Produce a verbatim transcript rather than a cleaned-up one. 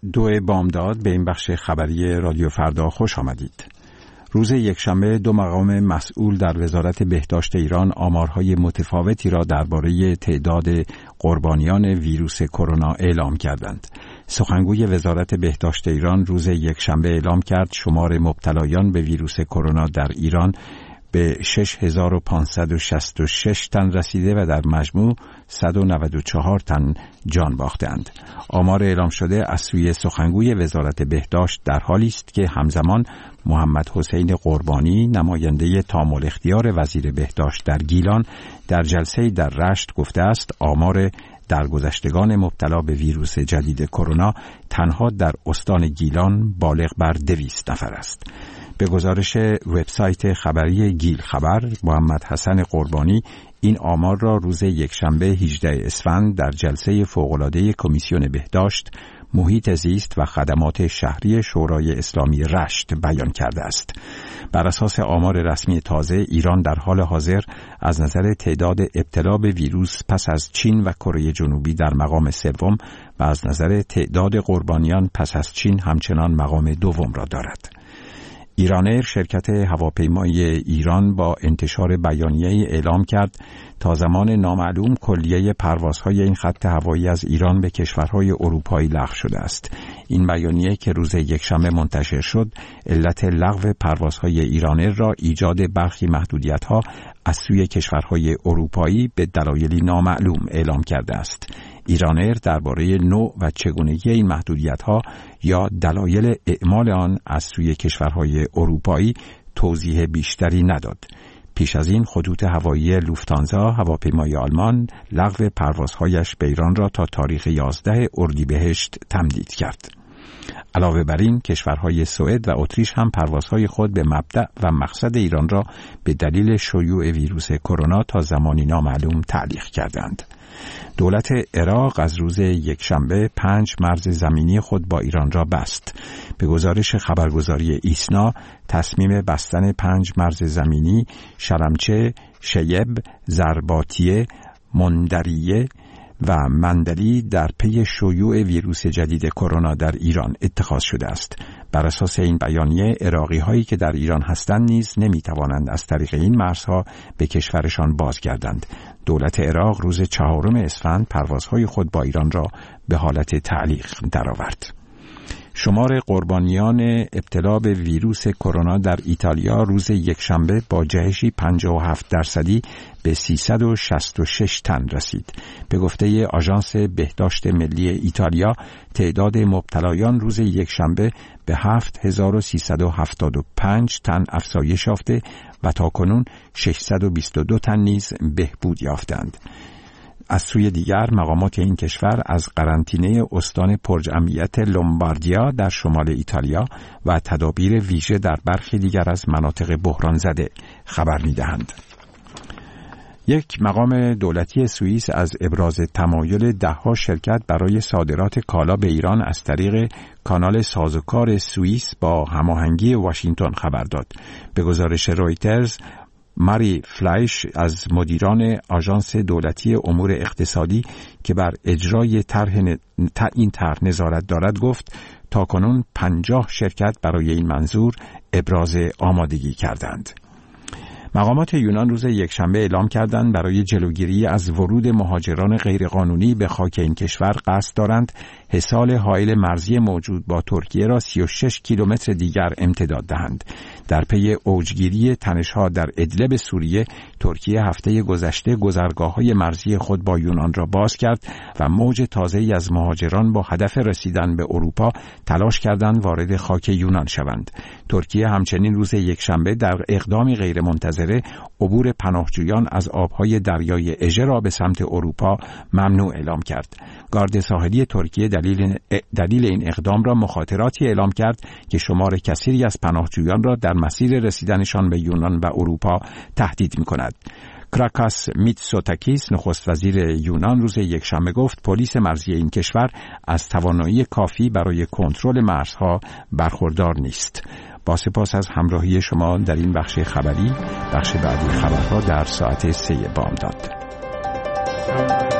دو بامداد به این بخش خبری رادیو فردا خوش آمدید. روز یکشنبه دو مقام مسئول در وزارت بهداشت ایران آمارهای متفاوتی را درباره تعداد قربانیان ویروس کرونا اعلام کردند. سخنگوی وزارت بهداشت ایران روز یکشنبه اعلام کرد شمار مبتلایان به ویروس کرونا در ایران به شش هزار و پانصد و شصت و شش تن رسیده و در مجموع صد و نود و چهار تن جان باختند. آمار اعلام شده از سوی سخنگوی وزارت بهداشت در حالی است که همزمان محمد حسین قربانی نماینده تام الاختیار وزیر بهداشت در گیلان در جلسه در رشت گفته است آمار درگذشتگان مبتلا به ویروس جدید کرونا تنها در استان گیلان بالغ بر دویست نفر است. به گزارش وبسایت خبری گیل خبر، محمد حسن قربانی این آمار را روز یکشنبه هجدهم اسفند در جلسه فوق‌العاده کمیسیون بهداشت، محیط زیست و خدمات شهری شورای اسلامی رشت بیان کرده است. بر اساس آمار رسمی تازه، ایران در حال حاضر از نظر تعداد ابتلا به ویروس پس از چین و کره جنوبی در مقام سوم و از نظر تعداد قربانیان پس از چین همچنان مقام دوم را دارد. ایران ایر، شرکت هواپیمایی ایران، با انتشار بیانیه‌ای اعلام کرد تا زمان نامعلوم کلیه پروازهای این خط هوایی از ایران به کشورهای اروپایی لغو شده است. این بیانیه که روز یکشنبه منتشر شد، علت لغو پروازهای ایران ایر را ایجاد برخی محدودیت‌ها از سوی کشورهای اروپایی به دلایلی نامعلوم اعلام کرده است. ایران ایر درباره نوع و چگونگی این محدودیت‌ها یا دلایل اعمال آن از سوی کشورهای اروپایی توضیح بیشتری نداد. پیش از این خطوط هوایی لوفتانزا، هواپیمای آلمان، لغو پروازهایش به ایران را تا تاریخ یازدهم اردیبهشت تمدید کرد. علاوه بر این کشورهای سوئد و اتریش هم پروازهای خود به مبدأ و مقصد ایران را به دلیل شیوع ویروس کرونا تا زمانی نامعلوم تعلیق کردند. دولت عراق از روز یکشنبه پنج مرز زمینی خود با ایران را بست. به گزارش خبرگزاری ایسنا، تصمیم بستن پنج مرز زمینی شلمچه، شیب، زرباتیه، مندریه و مندلی در پی شیوع ویروس جدید کرونا در ایران اتخاذ شده است. بر اساس این بیانیه، عراقی هایی که در ایران هستند نیز نمی توانند از طریق این مرزها به کشورشان بازگردند. دولت عراق روز چهارم اسفند پروازهای خود با ایران را به حالت تعلیق درآورد. شمار قربانیان ابتلا به ویروس کرونا در ایتالیا روز یکشنبه با جهشی پنجاه و هفت درصدی به سیصد و شصت و شش تن رسید. به گفته آژانس بهداشت ملی ایتالیا، تعداد مبتلایان روز یکشنبه به هفت هزار و سیصد و هفتاد و پنج تن افزایش یافته و تاکنون ششصد و بیست و دو تن نیز بهبود یافتند. از سوی دیگر مقامات این کشور از قرنطینه استان پرجمعیت لومباردیا در شمال ایتالیا و تدابیر ویژه در برخی دیگر از مناطق بحران زده خبر می‌دهند. یک مقام دولتی سوئیس از ابراز تمایل ده‌ها شرکت برای صادرات کالا به ایران از طریق کانال سازوکار سوئیس با هماهنگی واشنگتن خبر داد. به گزارش رویترز، ماری فلایش از مدیران آژانس دولتی امور اقتصادی که بر اجرای طرح این طرح نظارت دارد گفت تاکنون پنجاه شرکت برای این منظور ابراز آمادگی کردند. مقامات یونان روز یکشنبه اعلام کردند برای جلوگیری از ورود مهاجران غیرقانونی به خاک این کشور قصد دارند حصار حائل مرزی موجود با ترکیه را سی و شش کیلومتر دیگر امتداد دهند. در پی اوجگیری تنش‌ها در ادلب سوریه، ترکیه هفته گذشته گذرگاه‌های مرزی خود با یونان را باز کرد و موج تازه‌ای از مهاجران با هدف رسیدن به اروپا تلاش کردند وارد خاک یونان شوند. ترکیه همچنین روز یکشنبه در اقدامی غیرمنتظره عبور پناهجویان از آبهای دریای اژه را به سمت اروپا ممنوع اعلام کرد. گارد ساحلی ترکیه دلیل, دلیل این اقدام را مخاطراتی اعلام کرد که شمار کثیری از پناهجویان را در مسیر رسیدنشان به یونان و اروپا تهدید می‌کند. کراکاس میتسوتاکیس، نخست وزیر یونان، روز یکشنبه گفت پلیس مرزی این کشور از توانایی کافی برای کنترل مرزها برخوردار نیست. با سپاس از همراهی شما در این بخش خبری. بخش بعدی خبرها در ساعت سه بامداد.